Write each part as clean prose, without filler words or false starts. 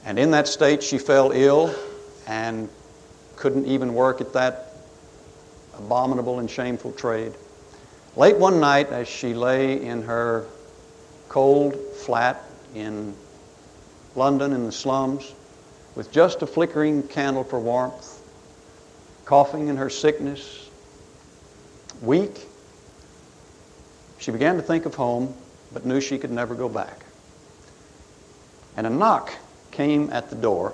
And in that state, she fell ill and couldn't even work at that abominable and shameful trade. Late one night, as she lay in her cold flat in London in the slums, with just a flickering candle for warmth, coughing in her sickness, weak, she began to think of home, but knew she could never go back. And a knock came at the door.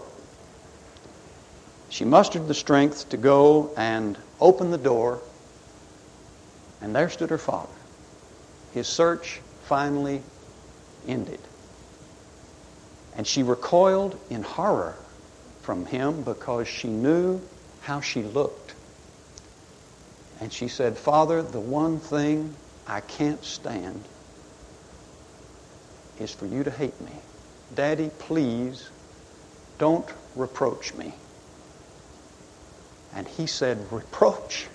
She mustered the strength to go and open the door, and there stood her father. His search finally ended. And she recoiled in horror from him because she knew how she looked. And she said, "Father, the one thing I can't stand is for you to hate me. Daddy, please don't reproach me." And he said, "Reproach?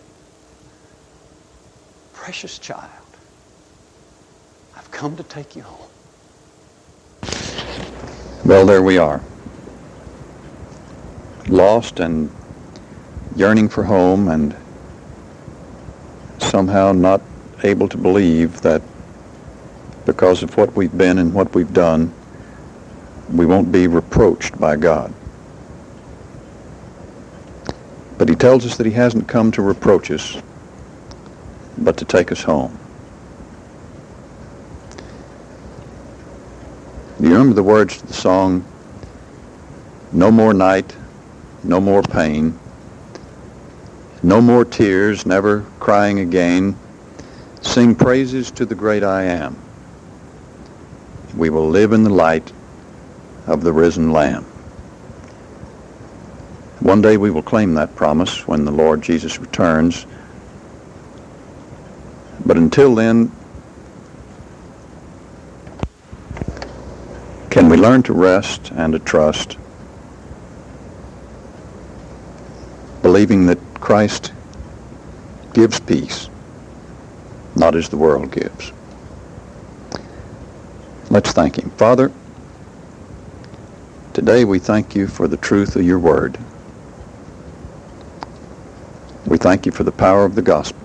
Precious child, I've come to take you home." Well, there we are. Lost and yearning for home, and somehow not able to believe that because of what we've been and what we've done, we won't be reproached by God. But he tells us that he hasn't come to reproach us, but to take us home. Do you remember the words to the song, "No more night, no more pain, no more tears, never crying again. Sing praises to the great I Am. We will live in the light of the risen Lamb." One day we will claim that promise when the Lord Jesus returns. But until then, can we learn to rest and to trust, believing that Christ gives peace, not as the world gives? Let's thank him. Father, today we thank you for the truth of your word. We thank you for the power of the gospel.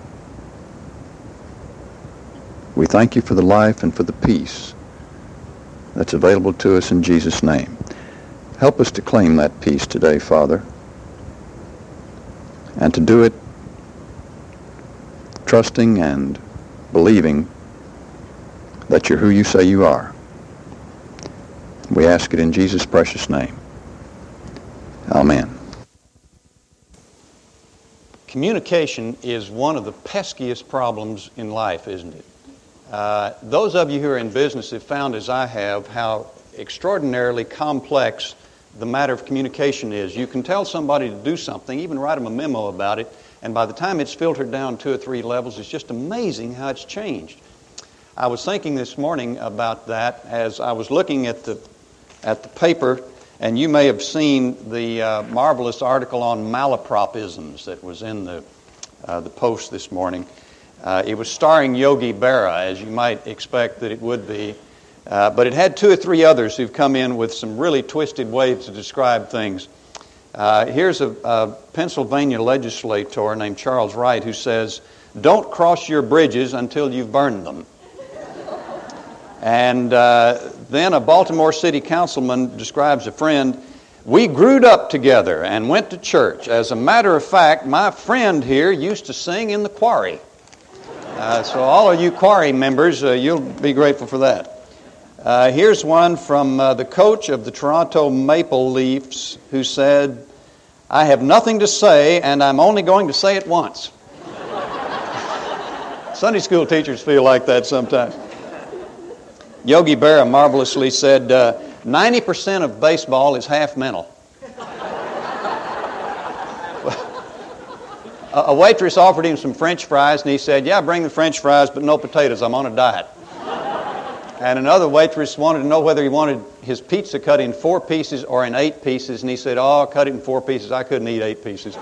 We thank you for the life and for the peace that's available to us in Jesus' name. Help us to claim that peace today, Father, and to do it trusting and believing that you're who you say you are. We ask it in Jesus' precious name. Amen. Communication is one of the peskiest problems in life, isn't it? Those of you who are in business have found, as I have, how extraordinarily complex the matter of communication is. You can tell somebody to do something, even write them a memo about it, and by the time it's filtered down 2 or 3 levels, it's just amazing how it's changed. I was thinking this morning about that as I was looking at the paper, and you may have seen the marvelous article on malapropisms that was in the Post this morning. It was starring Yogi Berra, as you might expect that it would be. But it had 2 or 3 others who've come in with some really twisted ways to describe things. Here's a Pennsylvania legislator named Charles Wright who says, "Don't cross your bridges until you've burned them." And then a Baltimore City councilman describes a friend, "We grewed up together and went to church. As a matter of fact, my friend here used to sing in the quarry." So all of you quarry members, you'll be grateful for that. Here's one from the coach of the Toronto Maple Leafs who said, "I have nothing to say and I'm only going to say it once." Sunday school teachers feel like that sometimes. Yogi Berra marvelously said, 90% of baseball is half mental. A waitress offered him some French fries, and he said, "Yeah, bring the French fries, but no potatoes. I'm on a diet." And another waitress wanted to know whether he wanted his pizza cut in 4 pieces or in 8 pieces, and he said, "Oh, cut it in 4 pieces. I couldn't eat 8 pieces."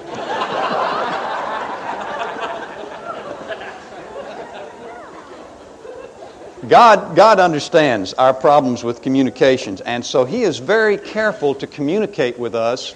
God understands our problems with communications, and so He is very careful to communicate with us,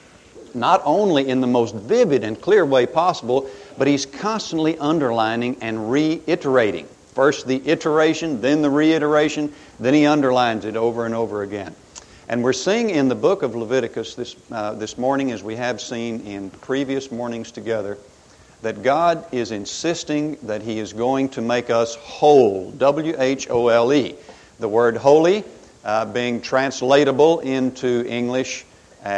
not only in the most vivid and clear way possible, but He's constantly underlining and reiterating. First the iteration, then the reiteration, then He underlines it over and over again. And we're seeing in the book of Leviticus this morning, as we have seen in previous mornings together, that God is insisting that He is going to make us whole, W-H-O-L-E. The word holy being translatable into English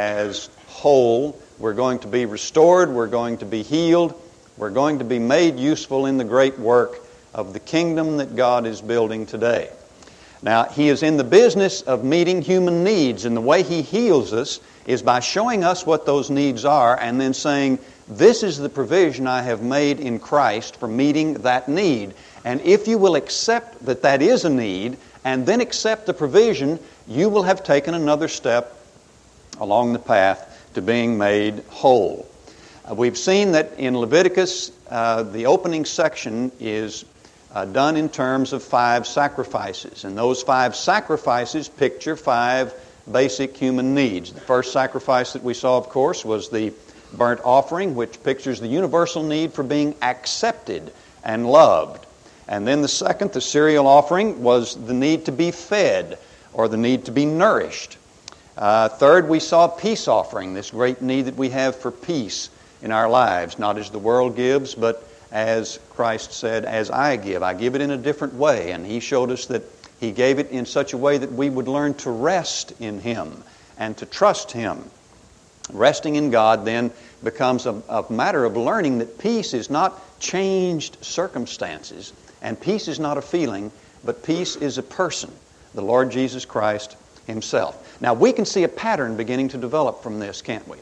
as whole. We're going to be restored, we're going to be healed, we're going to be made useful in the great work of the kingdom that God is building today. Now, He is in the business of meeting human needs, and the way He heals us is by showing us what those needs are and then saying, this is the provision I have made in Christ for meeting that need. And if you will accept that that is a need and then accept the provision, you will have taken another step along the path to being made whole. We've seen that in Leviticus, the opening section is done in terms of 5 sacrifices. And those 5 sacrifices picture 5 basic human needs. The first sacrifice that we saw, of course, was the burnt offering, which pictures the universal need for being accepted and loved. And then the second, the cereal offering, was the need to be fed or the need to be nourished. Third, we saw peace offering, this great need that we have for peace in our lives, not as the world gives, but as Christ said, as I give. I give it in a different way. And He showed us that He gave it in such a way that we would learn to rest in Him and to trust Him. Resting in God then becomes a matter of learning that peace is not changed circumstances, and peace is not a feeling, but peace is a person, the Lord Jesus Christ Himself. Now, we can see a pattern beginning to develop from this, can't we?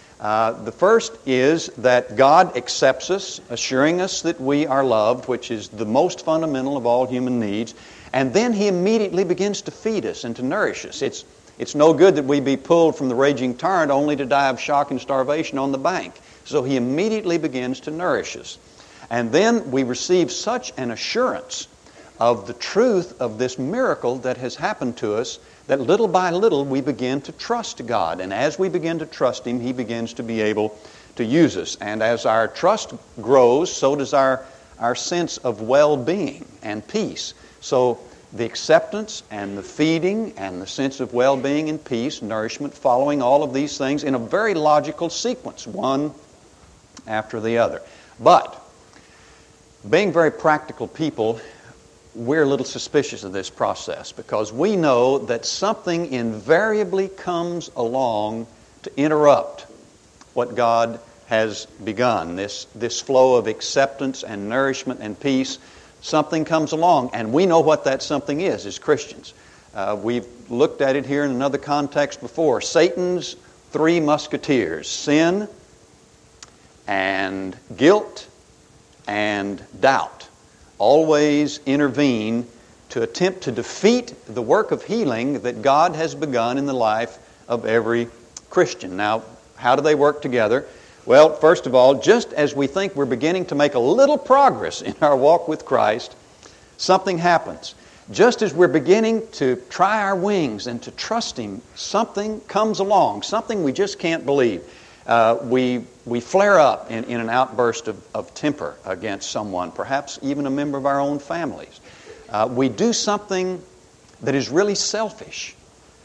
The first is that God accepts us, assuring us that we are loved, which is the most fundamental of all human needs, and then He immediately begins to feed us and to nourish us. It's no good that we be pulled from the raging torrent only to die of shock and starvation on the bank. So He immediately begins to nourish us. And then we receive such an assurance of the truth of this miracle that has happened to us that little by little we begin to trust God. And as we begin to trust Him, He begins to be able to use us. And as our trust grows, so does our sense of well-being and peace. So the acceptance and the feeding and the sense of well-being and peace, nourishment, following all of these things in a very logical sequence, one after the other. But, being very practical people, we're a little suspicious of this process because we know that something invariably comes along to interrupt what God has begun, this flow of acceptance and nourishment and peace. Something comes along, and we know what that something is as Christians. We've looked at it here in another context before. Satan's 3 musketeers, sin and guilt and doubt, always intervene to attempt to defeat the work of healing that God has begun in the life of every Christian. Now, how do they work together? Well, first of all, just as we think we're beginning to make a little progress in our walk with Christ, something happens. Just as we're beginning to try our wings and to trust Him, something comes along, something we just can't believe. We flare up in an outburst of temper against someone, perhaps even a member of our own families. We do something that is really selfish.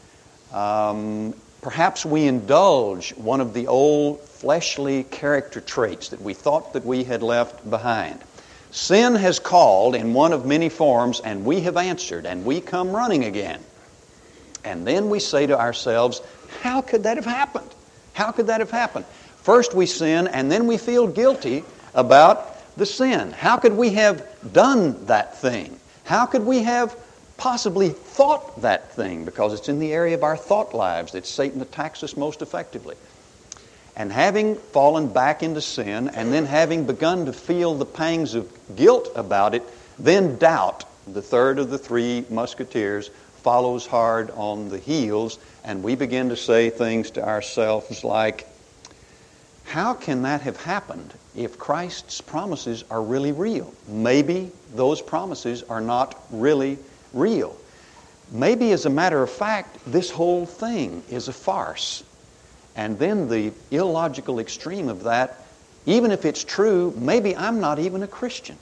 Perhaps we indulge one of the old fleshly character traits that we thought that we had left behind. Sin has called in one of many forms, and we have answered, and we come running again. And then we say to ourselves, how could that have happened? How could that have happened? First we sin, and then we feel guilty about the sin. How could we have done that thing? How could we have possibly thought that thing? Because it's in the area of our thought lives that Satan attacks us most effectively. And having fallen back into sin, and then having begun to feel the pangs of guilt about it, then doubt, the third of the 3 musketeers, follows hard on the heels, and we begin to say things to ourselves like, how can that have happened if Christ's promises are really real? Maybe those promises are not really real. Maybe, as a matter of fact, this whole thing is a farce. And then the illogical extreme of that, even if it's true, maybe I'm not even a Christian.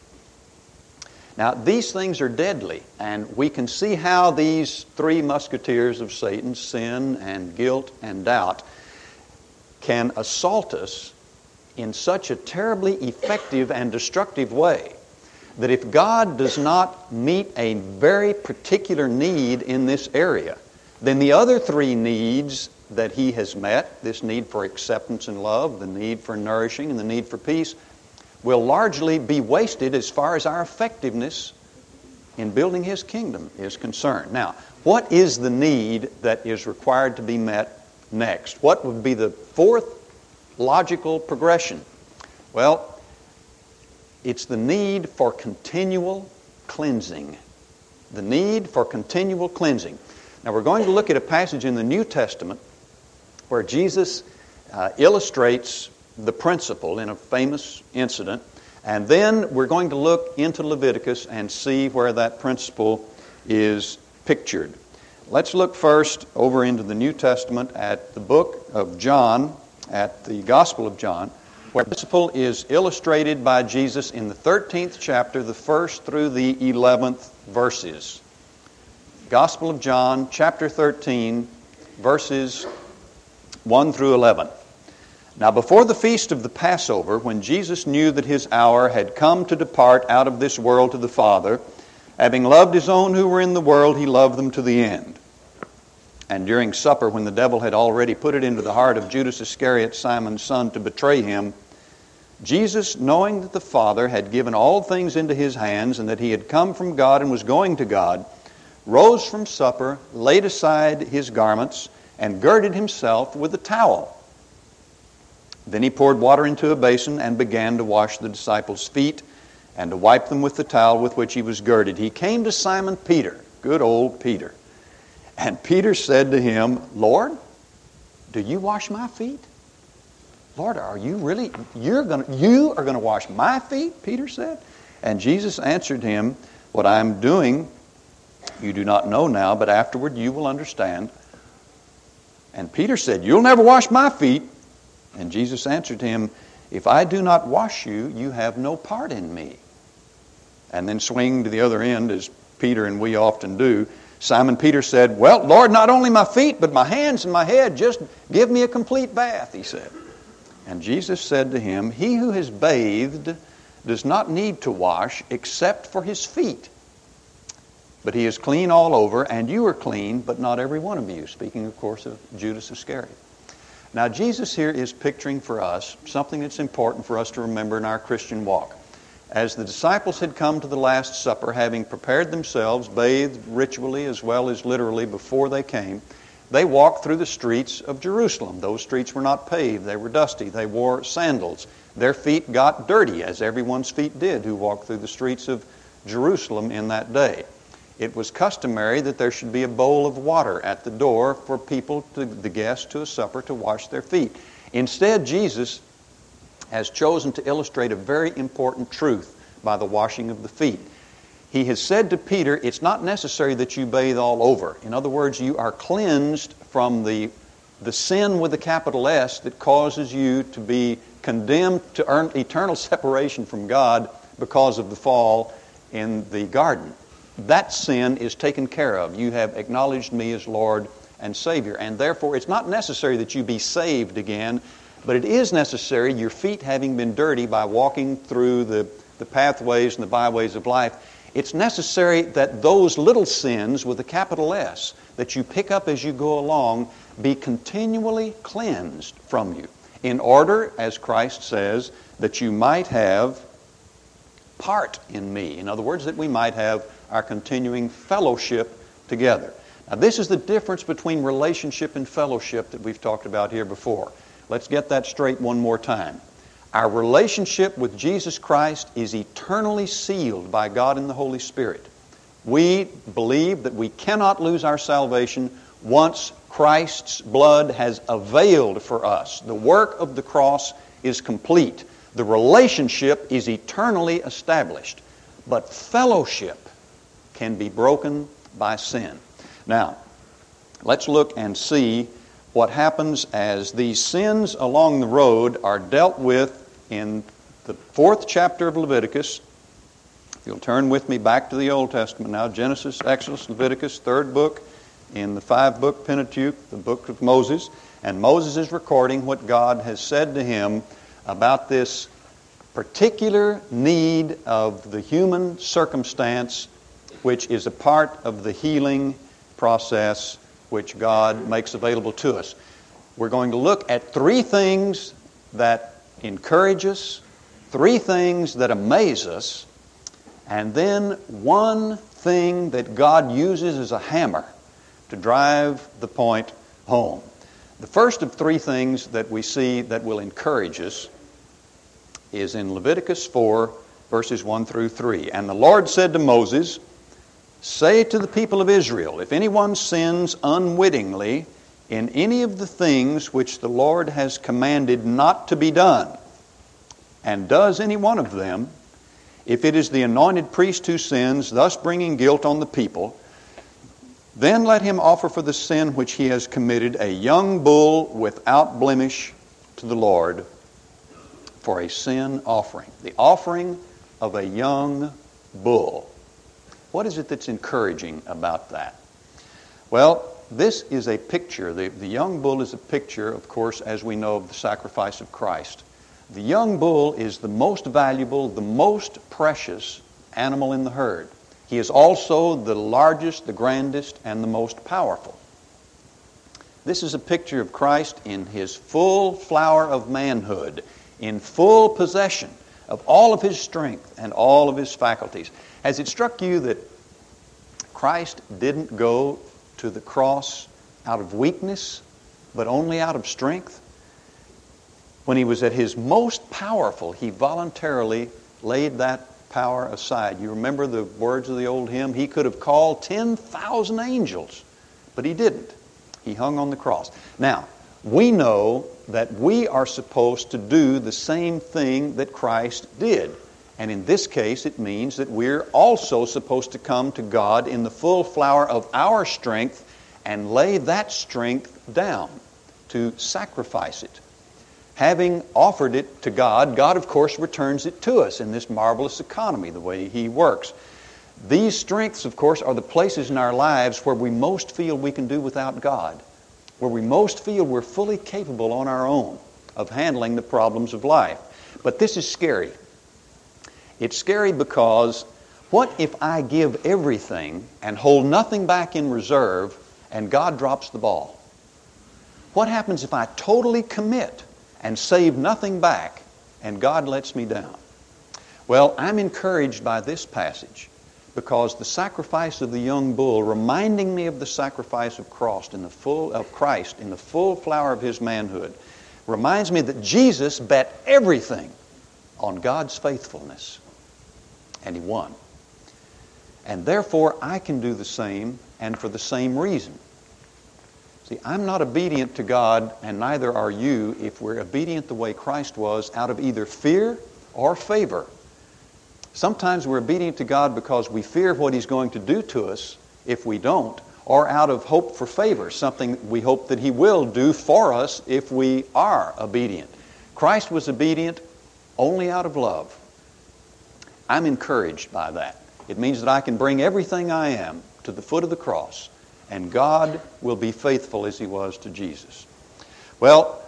Now, these things are deadly, and we can see how these three musketeers of Satan, sin and guilt and doubt, can assault us in such a terribly effective and destructive way that if God does not meet a very particular need in this area, then the other three needs that He has met, this need for acceptance and love, the need for nourishing, and the need for peace, will largely be wasted as far as our effectiveness in building His kingdom is concerned. Now, what is the need that is required to be met next? What would be the fourth logical progression? Well, it's the need for continual cleansing. The need for continual cleansing. Now, we're going to look at a passage in the New Testament where Jesus illustrates the principle in a famous incident, and then we're going to look into Leviticus and see where that principle is pictured. Let's look first over into the New Testament at the book of John, at the Gospel of John, where the principle is illustrated by Jesus in the 13th chapter, the 1st through the 11th verses. Gospel of John, chapter 13, verses 1 through 11. Now before the feast of the Passover, when Jesus knew that His hour had come to depart out of this world to the Father, having loved His own who were in the world, He loved them to the end. And during supper, when the devil had already put it into the heart of Judas Iscariot, Simon's son, to betray Him, Jesus, knowing that the Father had given all things into His hands, and that He had come from God and was going to God, rose from supper, laid aside His garments, and girded Himself with a towel. Then He poured water into a basin and began to wash the disciples' feet and to wipe them with the towel with which He was girded. He came to Simon Peter, good old Peter. And Peter said to Him, Lord, do you wash my feet? Lord, are you really, you are going to wash my feet? Peter said. And Jesus answered him, what I am doing you do not know now, but afterward you will understand. And Peter said, you'll never wash my feet. And Jesus answered him, if I do not wash you, you have no part in me. And then swinging to the other end, as Peter and we often do, Simon Peter said, well, Lord, not only my feet, but my hands and my head, just give me a complete bath, he said. And Jesus said to him, he who has bathed does not need to wash except for his feet. But he is clean all over, and you are clean, but not every one of you. Speaking, of course, of Judas Iscariot. Now, Jesus here is picturing for us something that's important for us to remember in our Christian walk. As the disciples had come to the Last Supper, having prepared themselves, bathed ritually as well as literally before they came, they walked through the streets of Jerusalem. Those streets were not paved. They were dusty. They wore sandals. Their feet got dirty, as everyone's feet did who walked through the streets of Jerusalem in that day. It was customary that there should be a bowl of water at the door for people, the guests to a supper, to wash their feet. Instead, Jesus has chosen to illustrate a very important truth by the washing of the feet. He has said to Peter, it's not necessary that you bathe all over. In other words, you are cleansed from the sin with a capital S that causes you to be condemned to earn eternal separation from God because of the fall in the garden. That sin is taken care of. You have acknowledged me as Lord and Savior. And therefore, it's not necessary that you be saved again, but it is necessary, your feet having been dirty by walking through the pathways and the byways of life, it's necessary that those little sins with a capital S that you pick up as you go along be continually cleansed from you, in order, as Christ says, that you might have part in me. In other words, that we might have our continuing fellowship together. Now, this is the difference between relationship and fellowship that we've talked about here before. Let's get that straight one more time. Our relationship with Jesus Christ is eternally sealed by God and the Holy Spirit. We believe that we cannot lose our salvation once Christ's blood has availed for us. The work of the cross is complete. The relationship is eternally established. But fellowship can be broken by sin. Now, let's look and see what happens as these sins along the road are dealt with in the 4th chapter of Leviticus. If you'll turn with me back to the Old Testament now, Genesis, Exodus, Leviticus, 3rd book in the 5-book Pentateuch, the book of Moses. And Moses is recording what God has said to him about this particular need of the human circumstance, which is a part of the healing process which God makes available to us. We're going to look at 3 things that encourage us, 3 things that amaze us, and then 1 thing that God uses as a hammer to drive the point home. The first of 3 things that we see that will encourage us is in Leviticus 4, verses 1 through 3. And the Lord said to Moses, "Say to the people of Israel, if anyone sins unwittingly in any of the things which the Lord has commanded not to be done, and does any one of them, if it is the anointed priest who sins, thus bringing guilt on the people, then let him offer for the sin which he has committed a young bull without blemish to the Lord for a sin offering." The offering of a young bull. What is it that's encouraging about that? Well, this is a picture. The young bull is a picture, of course, as we know, of the sacrifice of Christ. The young bull is the most valuable, the most precious animal in the herd. He is also the largest, the grandest, and the most powerful. This is a picture of Christ in His full flower of manhood, in full possession of all of His strength and all of His faculties. Has it struck you that Christ didn't go to the cross out of weakness, but only out of strength? When He was at His most powerful, He voluntarily laid that power aside. You remember the words of the old hymn? He could have called 10,000 angels, but He didn't. He hung on the cross. Now, we know that we are supposed to do the same thing that Christ did. And in this case, it means that we're also supposed to come to God in the full flower of our strength and lay that strength down, to sacrifice it. Having offered it to God, God, of course, returns it to us in this marvelous economy, the way He works. These strengths, of course, are the places in our lives where we most feel we can do without God, where we most feel we're fully capable on our own of handling the problems of life. But this is scary. It's scary because what if I give everything and hold nothing back in reserve and God drops the ball? What happens if I totally commit and save nothing back and God lets me down? Well, I'm encouraged by this passage because the sacrifice of the young bull, reminding me of the sacrifice of Christ in the full flower of His manhood, reminds me that Jesus bet everything on God's faithfulness. And He won. And therefore, I can do the same, and for the same reason. See, I'm not obedient to God, and neither are you, if we're obedient the way Christ was, out of either fear or favor. Sometimes we're obedient to God because we fear what He's going to do to us if we don't, or out of hope for favor, something we hope that He will do for us if we are obedient. Christ was obedient only out of love. I'm encouraged by that. It means that I can bring everything I am to the foot of the cross, and God will be faithful as He was to Jesus. Well,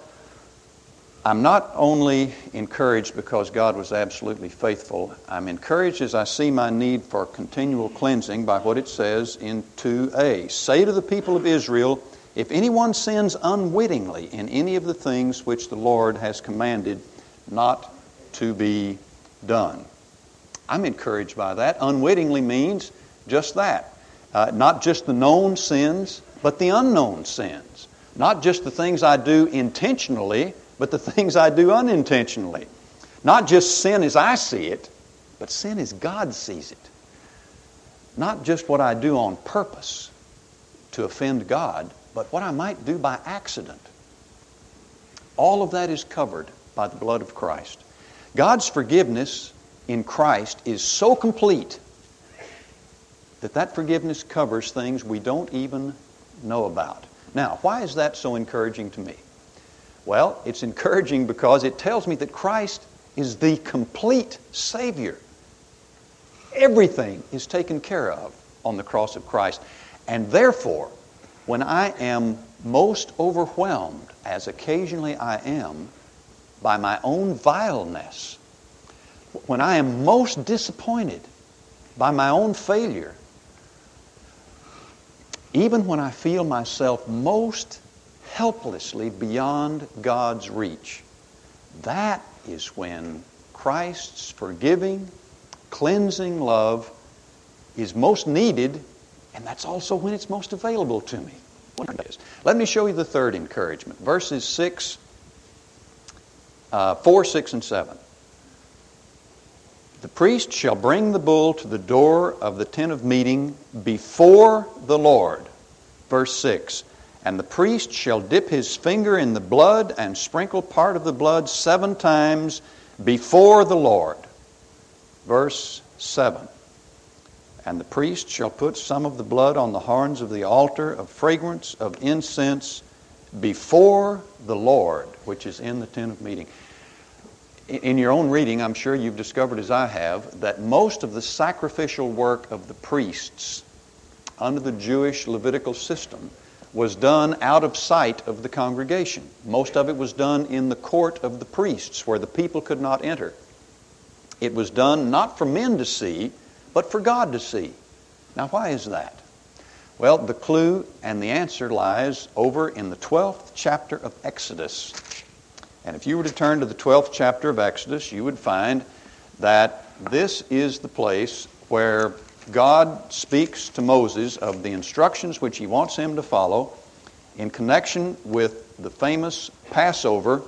I'm not only encouraged because God was absolutely faithful. I'm encouraged as I see my need for continual cleansing by what it says in 2a. Say to the people of Israel, if anyone sins unwittingly in any of the things which the Lord has commanded not to be done. I'm encouraged by that. Unwittingly means just that. Not just the known sins, but the unknown sins. Not just the things I do intentionally, but the things I do unintentionally. Not just sin as I see it, but sin as God sees it. Not just what I do on purpose to offend God, but what I might do by accident. All of that is covered by the blood of Christ. God's forgiveness in Christ is so complete that forgiveness covers things we don't even know about. Now, why is that so encouraging to me? Well, it's encouraging because it tells me that Christ is the complete Savior. Everything is taken care of on the cross of Christ. And therefore, when I am most overwhelmed, as occasionally I am, by my own vileness, when I am most disappointed by my own failure, even when I feel myself most helplessly beyond God's reach, that is when Christ's forgiving, cleansing love is most needed, and that's also when it's most available to me. Let me show you the third encouragement. Verses 4, 6, and 7. The priest shall bring the bull to the door of the tent of meeting before the Lord. Verse 6. And the priest shall dip his finger in the blood and sprinkle part of the blood 7 times before the Lord. Verse 7. And the priest shall put some of the blood on the horns of the altar of fragrance of incense before the Lord, which is in the tent of meeting. In your own reading, I'm sure you've discovered, as I have, that most of the sacrificial work of the priests under the Jewish Levitical system was done out of sight of the congregation. Most of it was done in the court of the priests, where the people could not enter. It was done not for men to see, but for God to see. Now, why is that? Well, the clue and the answer lies over in the 12th chapter of Exodus. And if you were to turn to the 12th chapter of Exodus, you would find that this is the place where God speaks to Moses of the instructions which he wants him to follow in connection with the famous Passover,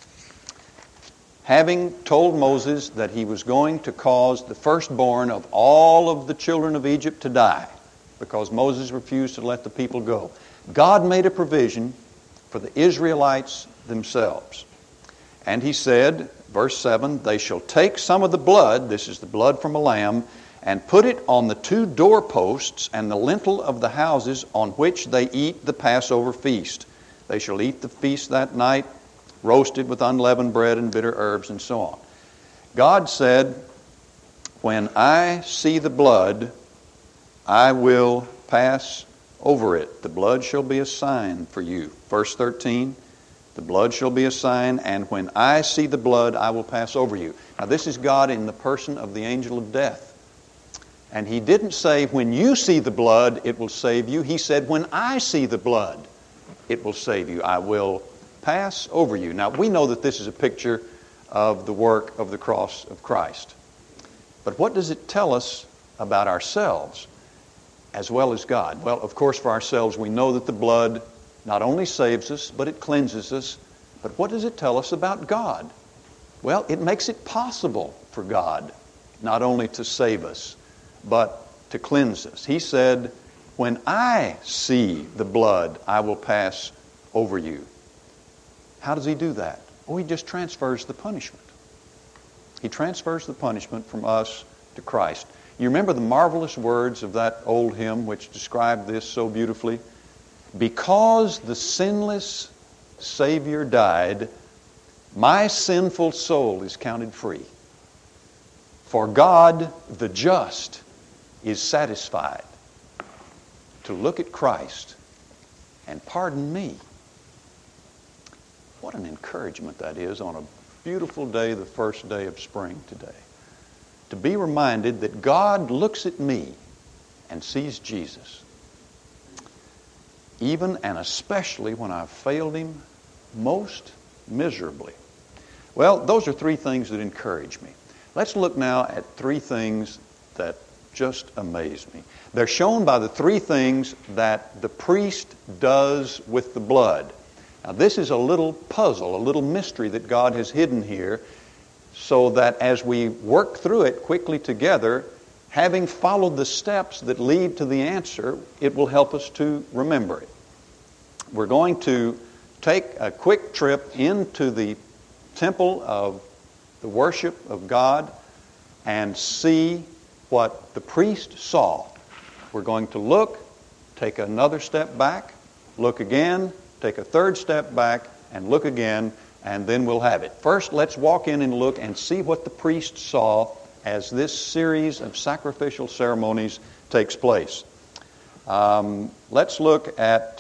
having told Moses that he was going to cause the firstborn of all of the children of Egypt to die because Moses refused to let the people go. God made a provision for the Israelites themselves. And he said, verse 7, they shall take some of the blood, this is the blood from a lamb, and put it on the 2 doorposts and the lintel of the houses on which they eat the Passover feast. They shall eat the feast that night, roasted with unleavened bread and bitter herbs, and so on. God said, when I see the blood, I will pass over it. The blood shall be a sign for you. Verse 13, the blood shall be a sign, and when I see the blood, I will pass over you. Now, this is God in the person of the angel of death. And he didn't say, when you see the blood, it will save you. He said, when I see the blood, it will save you. I will pass over you. Now, we know that this is a picture of the work of the cross of Christ. But what does it tell us about ourselves as well as God? Well, of course, for ourselves, we know that the blood not only saves us, but it cleanses us. But what does it tell us about God? Well, it makes it possible for God not only to save us, but to cleanse us. He said, when I see the blood, I will pass over you. How does he do that? Oh, he just transfers the punishment. He transfers the punishment from us to Christ. You remember the marvelous words of that old hymn which described this so beautifully? Because the sinless Savior died, my sinful soul is counted free. For God, the just, is satisfied to look at Christ and pardon me. What an encouragement that is on a beautiful day, the first day of spring today. To be reminded that God looks at me and sees Jesus. Even and especially when I've failed him most miserably. Well, those are 3 things that encourage me. Let's look now at 3 things that just amaze me. They're shown by the 3 things that the priest does with the blood. Now, this is a little puzzle, a little mystery that God has hidden here, so that as we work through it quickly together, having followed the steps that lead to the answer, it will help us to remember it. We're going to take a quick trip into the temple of the worship of God and see what the priest saw. We're going to look, take another step back, look again, take a third step back, and look again, and then we'll have it. First, let's walk in and look and see what the priest saw as this series of sacrificial ceremonies takes place. Let's look at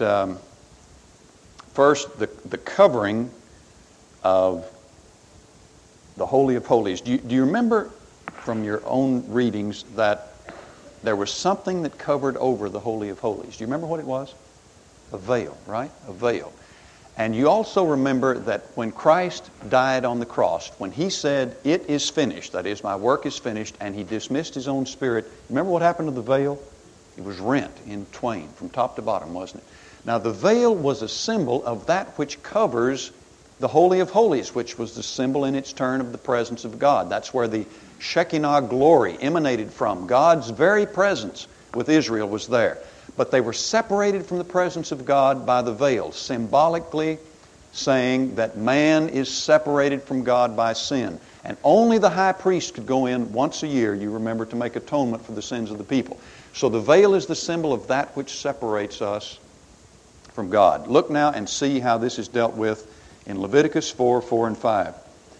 first the covering of the Holy of Holies. Do you remember from your own readings that there was something that covered over the Holy of Holies? Do you remember what it was? A veil, right? A veil. And you also remember that when Christ died on the cross, when He said, "It is finished," that is, my work is finished, and He dismissed His own Spirit, remember what happened to the veil? It was rent in twain from top to bottom, wasn't it? Now, the veil was a symbol of that which covers the Holy of Holies, which was the symbol in its turn of the presence of God. That's where the Shekinah glory emanated from. God's very presence with Israel was there. But they were separated from the presence of God by the veil, symbolically saying that man is separated from God by sin. And only the high priest could go in once a year, you remember, to make atonement for the sins of the people. So the veil is the symbol of that which separates us from God. Look now and see how this is dealt with in Leviticus 4, 4 and 5.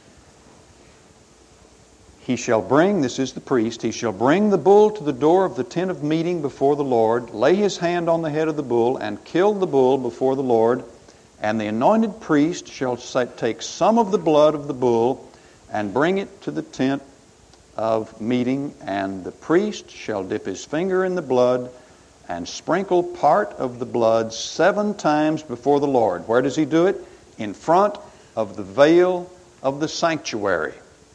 He shall bring, this is the priest, he shall bring the bull to the door of the tent of meeting before the Lord, lay his hand on the head of the bull, and kill the bull before the Lord. And the anointed priest shall take some of the blood of the bull and bring it to the tent of meeting, and the priest shall dip his finger in the blood and sprinkle part of the blood 7 times before the Lord. Where does he do it? In front of the veil of the sanctuary.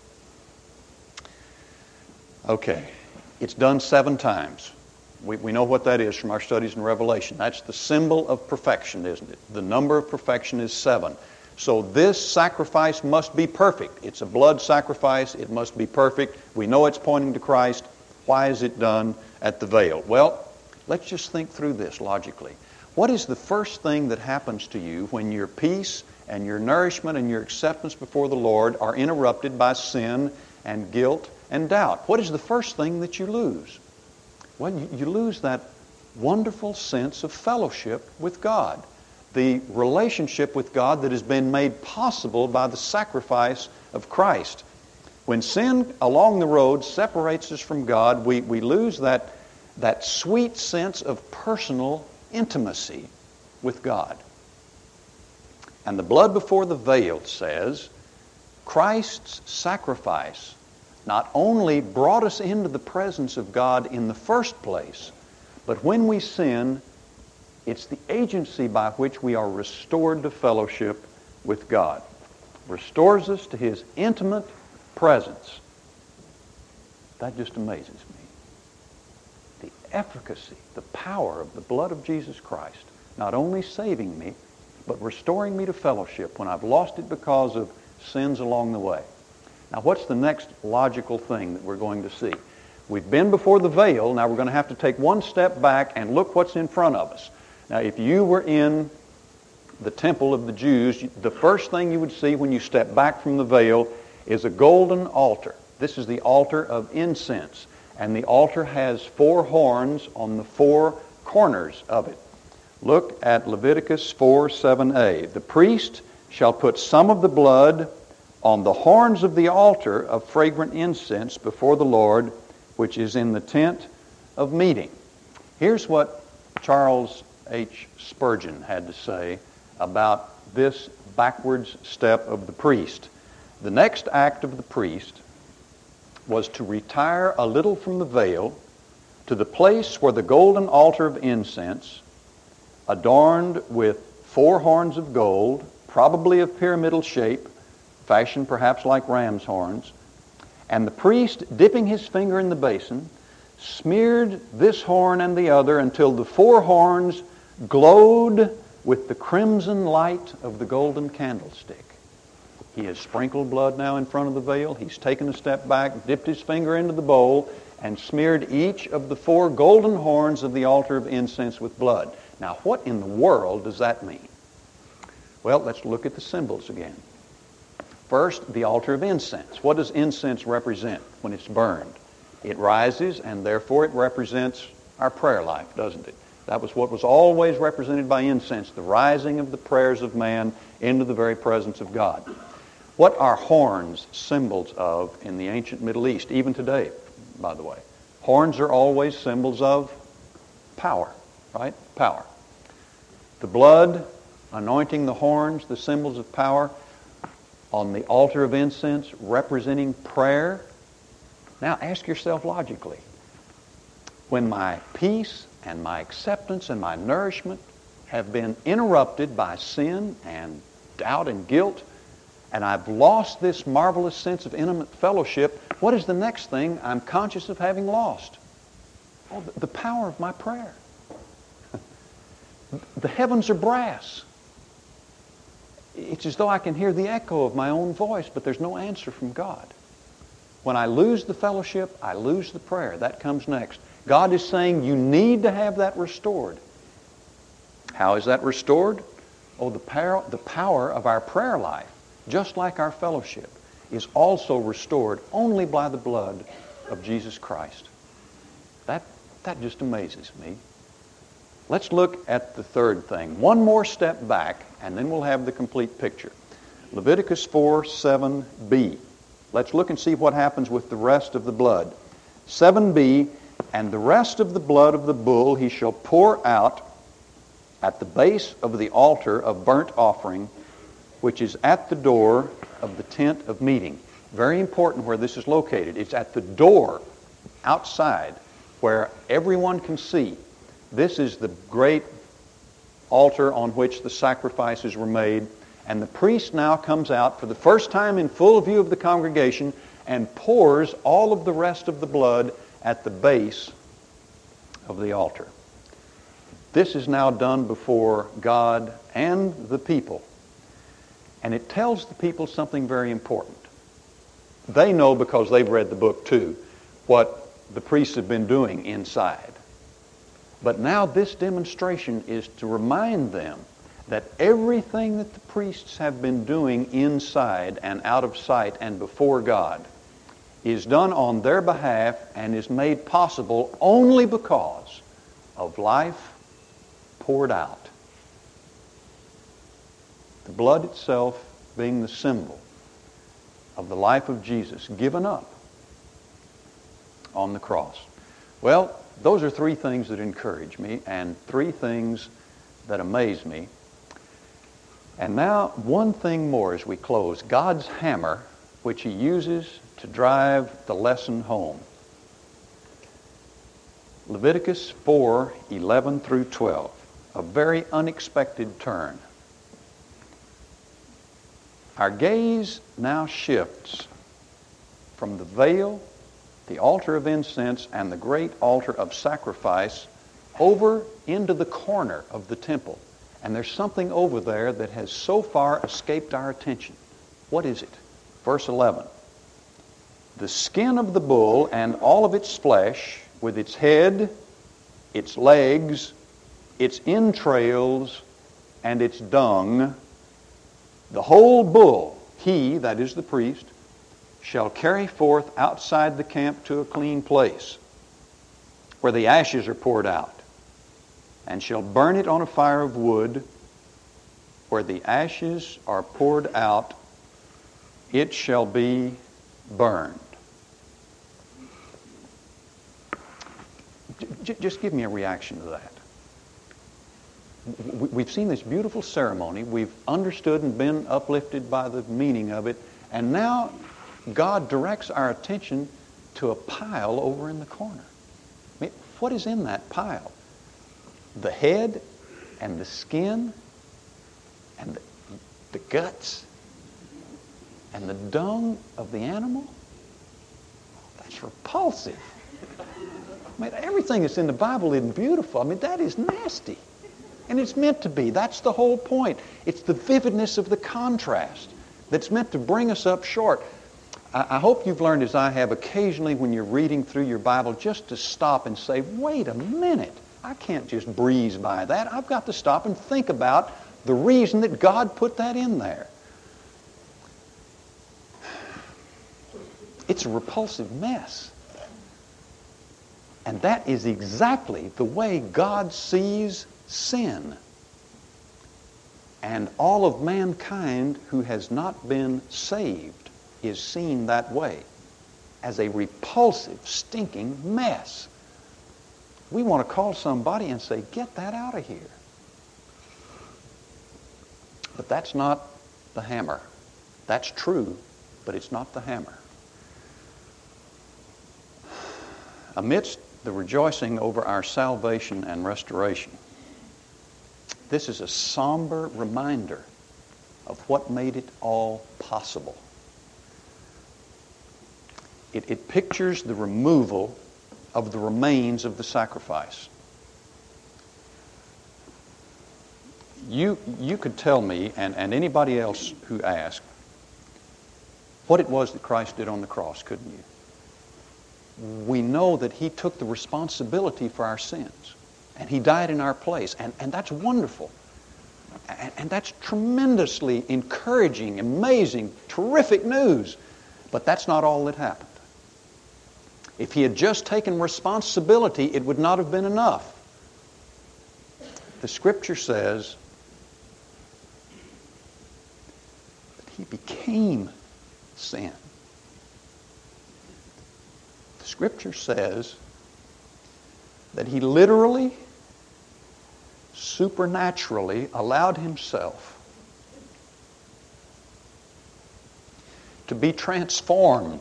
Okay, it's done 7 times. We know what that is from our studies in Revelation. That's the symbol of perfection, isn't it? The number of perfection is 7. So this sacrifice must be perfect. It's a blood sacrifice. It must be perfect. We know it's pointing to Christ. Why is it done at the veil? Well, let's just think through this logically. What is the first thing that happens to you when your peace and your nourishment and your acceptance before the Lord are interrupted by sin and guilt and doubt? What is the first thing that you lose? Well, you lose that wonderful sense of fellowship with God, the relationship with God that has been made possible by the sacrifice of Christ. When sin along the road separates us from God, we lose that sweet sense of personal intimacy with God. And the blood before the veil says, Christ's sacrifice not only brought us into the presence of God in the first place, but when we sin, it's the agency by which we are restored to fellowship with God. Restores us to His intimate presence. That just amazes me. The efficacy, the power of the blood of Jesus Christ, not only saving me, but restoring me to fellowship when I've lost it because of sins along the way. Now, what's the next logical thing that we're going to see? We've been before the veil. Now we're going to have to take one step back and look what's in front of us. Now, if you were in the temple of the Jews, the first thing you would see when you step back from the veil is a golden altar. This is the altar of incense. And the altar has 4 horns on the 4 corners of it. Look at Leviticus 4:7a. The priest shall put some of the blood on the horns of the altar of fragrant incense before the Lord, which is in the tent of meeting. Here's what Charles H. Spurgeon had to say about this backwards step of the priest. The next act of the priest was to retire a little from the veil to the place where the golden altar of incense, adorned with 4 horns of gold, probably of pyramidal shape, fashioned perhaps like ram's horns, and the priest, dipping his finger in the basin, smeared this horn and the other until the 4 horns glowed with the crimson light of the golden candlestick. He has sprinkled blood now in front of the veil. He's taken a step back, dipped his finger into the bowl, and smeared each of the 4 golden horns of the altar of incense with blood. Now, what in the world does that mean? Well, let's look at the symbols again. First, the altar of incense. What does incense represent when it's burned? It rises, and therefore it represents our prayer life, doesn't it? That was what was always represented by incense, the rising of the prayers of man into the very presence of God. What are horns symbols of in the ancient Middle East, even today, by the way? Horns are always symbols of power, right? Power. The blood, anointing the horns, the symbols of power, on the altar of incense, representing prayer. Now ask yourself logically, when my peace and my acceptance and my nourishment have been interrupted by sin and doubt and guilt, and I've lost this marvelous sense of intimate fellowship, what is the next thing I'm conscious of having lost? Oh, the power of my prayer. The heavens are brass. It's as though I can hear the echo of my own voice, but there's no answer from God. When I lose the fellowship, I lose the prayer. That comes next. God is saying you need to have that restored. How is that restored? Oh, the power of our prayer life, just like our fellowship, is also restored only by the blood of Jesus Christ. That just amazes me. Let's look at the third thing. One more step back, and then we'll have the complete picture. Leviticus 4:7b. Let's look and see what happens with the rest of the blood. 7b, and the rest of the blood of the bull he shall pour out at the base of the altar of burnt offering, which is at the door of the tent of meeting. Very important where this is located. It's at the door outside where everyone can see. This is the great altar on which the sacrifices were made. And the priest now comes out for the first time in full view of the congregation and pours all of the rest of the blood at the base of the altar. This is now done before God and the people. And it tells the people something very important. They know, because they've read the book too, what the priests have been doing inside. But now this demonstration is to remind them that everything that the priests have been doing inside and out of sight and before God is done on their behalf and is made possible only because of life poured out. The blood itself being the symbol of the life of Jesus given up on the cross. Well, those are three things that encourage me and three things that amaze me. And now one thing more as we close. God's hammer, which he uses to drive the lesson home. Leviticus 4:11 through 12. A very unexpected turn. Our gaze now shifts from the veil, the altar of incense, and the great altar of sacrifice over into the corner of the temple. And there's something over there that has so far escaped our attention. What is it? Verse 11. The skin of the bull and all of its flesh, with its head, its legs, its entrails, and its dung, the whole bull, he, that is the priest, shall carry forth outside the camp to a clean place, where the ashes are poured out, and shall burn it on a fire of wood. Where the ashes are poured out, it shall be burned. Just give me a reaction to that. We've seen this beautiful ceremony. We've understood and been uplifted by the meaning of it. And now God directs our attention to a pile over in the corner. I mean, what is in that pile? The head and the skin and the guts and the dung of the animal? That's repulsive. I mean, everything that's in the Bible isn't beautiful. I mean, that is nasty. And it's meant to be. That's the whole point. It's the vividness of the contrast that's meant to bring us up short. I hope you've learned, as I have, occasionally when you're reading through your Bible, just to stop and say, wait a minute. I can't just breeze by that. I've got to stop and think about the reason that God put that in there. It's a repulsive mess. And that is exactly the way God sees sin. And all of mankind who has not been saved is seen that way, as a repulsive, stinking mess. We want to call somebody and say, get that out of here. But that's not the hammer. That's true, but it's not the hammer. Amidst the rejoicing over our salvation and restoration, this is a somber reminder of what made it all possible. It pictures the removal of the remains of the sacrifice. You could tell me, and anybody else who asked, what it was that Christ did on the cross, couldn't you? We know that He took the responsibility for our sins. And He died in our place. And that's wonderful. And that's tremendously encouraging, amazing, terrific news. But that's not all that happened. If He had just taken responsibility, it would not have been enough. The Scripture says that He became sin. The Scripture says that He literally, supernaturally allowed Himself to be transformed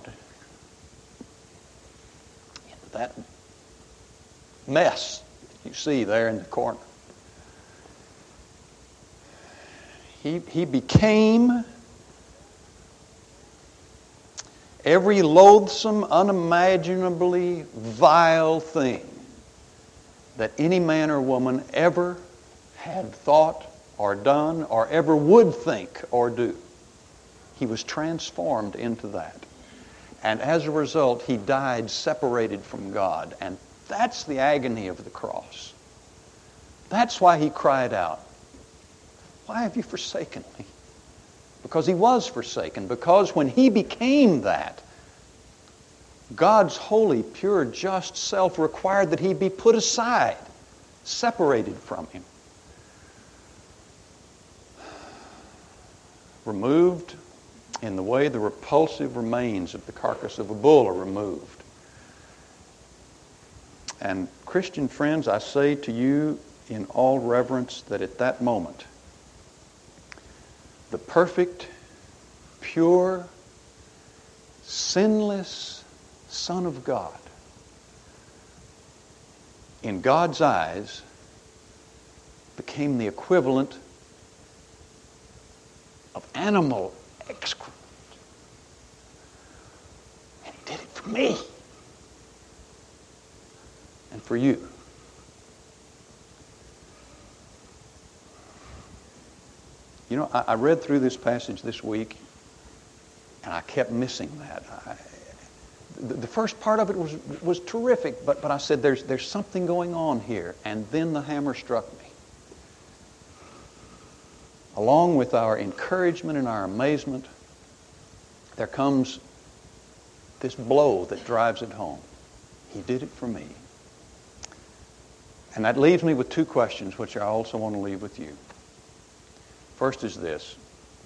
into that mess you see there in the corner. He became every loathsome, unimaginably vile thing that any man or woman ever had thought or done or ever would think or do. He was transformed into that. And as a result, He died separated from God. And that's the agony of the cross. That's why He cried out, "Why have you forsaken me?" Because He was forsaken. Because when He became that, God's holy, pure, just self required that He be put aside, separated from Him. Removed in the way the repulsive remains of the carcass of a bull are removed. And Christian friends, I say to you in all reverence that at that moment, the perfect, pure, sinless Son of God, in God's eyes, became the equivalent of animal excrement. And He did it for me and for you. You know, I read through this passage this week, and I kept missing that. The first part of it was terrific, but I said, there's something going on here. And then the hammer struck me. Along with our encouragement and our amazement, there comes this blow that drives it home. He did it for me. And that leaves me with two questions, which I also want to leave with you. First is this.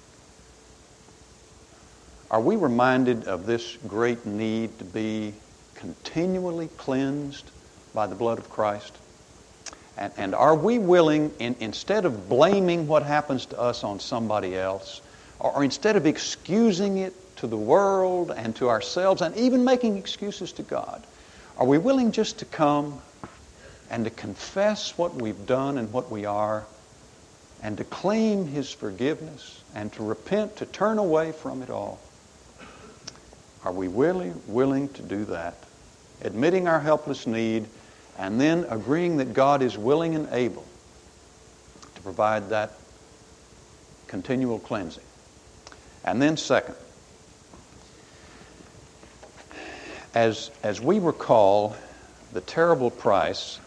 Are we reminded of this great need to be continually cleansed by the blood of Christ? And are we willing, instead of blaming what happens to us on somebody else, or instead of excusing it to the world and to ourselves and even making excuses to God, are we willing just to come and to confess what we've done and what we are, and to claim His forgiveness and to repent, to turn away from it all? Are we really willing to do that? Admitting our helpless need and then agreeing that God is willing and able to provide that continual cleansing. And then second, as we recall the terrible price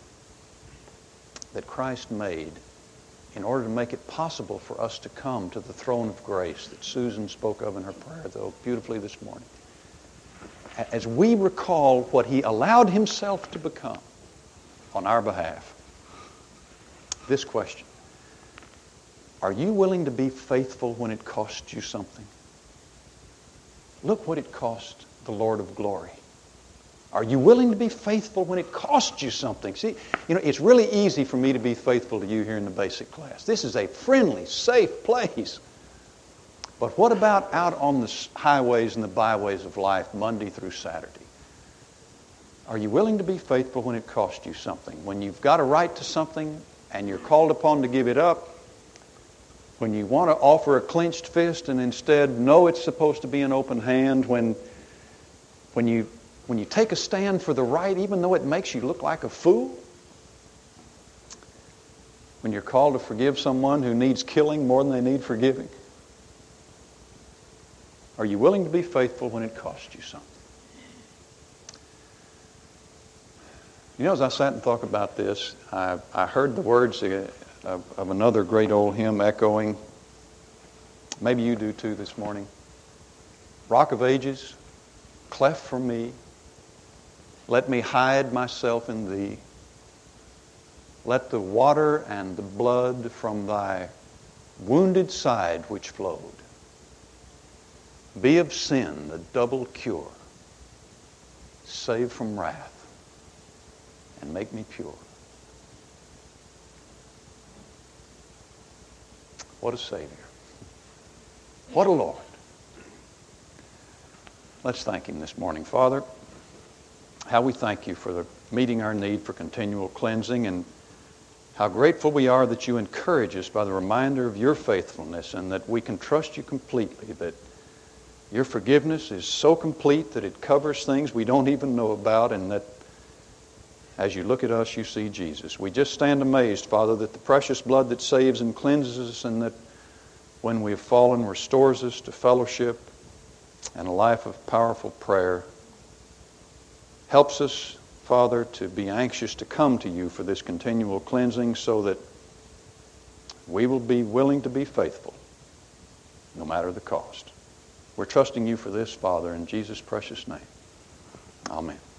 that Christ made in order to make it possible for us to come to the throne of grace that Susan spoke of in her prayer, though, beautifully this morning. as we recall what He allowed Himself to become on our behalf, this question: are you willing to be faithful when it costs you something? Look what it cost the Lord of glory. Are you willing to be faithful when it costs you something? See, it's really easy for me to be faithful to you here in the basic class. This is a friendly, safe place. But what about out on the highways and the byways of life, Monday through Saturday? Are you willing to be faithful when it costs you something? When you've got a right to something and you're called upon to give it up? When you want to offer a clenched fist and instead know it's supposed to be an open hand? When you take a stand for the right even though it makes you look like a fool? When you're called to forgive someone who needs killing more than they need forgiving? Are you willing to be faithful when it costs you something? As I sat and thought about this, I heard the words of another great old hymn echoing. Maybe you do too this morning. Rock of Ages, cleft for me, let me hide myself in Thee. Let the water and the blood from Thy wounded side which flowed be of sin the double cure, save from wrath, and make me pure. What a Savior. What a Lord. Let's thank Him this morning. Father, how we thank You for meeting our need for continual cleansing, and how grateful we are that You encourage us by the reminder of Your faithfulness, and that we can trust You completely, that Your forgiveness is so complete that it covers things we don't even know about, and that as You look at us, You see Jesus. We just stand amazed, Father, that the precious blood that saves and cleanses us, and that when we have fallen restores us to fellowship and a life of powerful prayer. Helps us, Father, to be anxious to come to You for this continual cleansing, so that we will be willing to be faithful no matter the cost. We're trusting You for this, Father, in Jesus' precious name. Amen.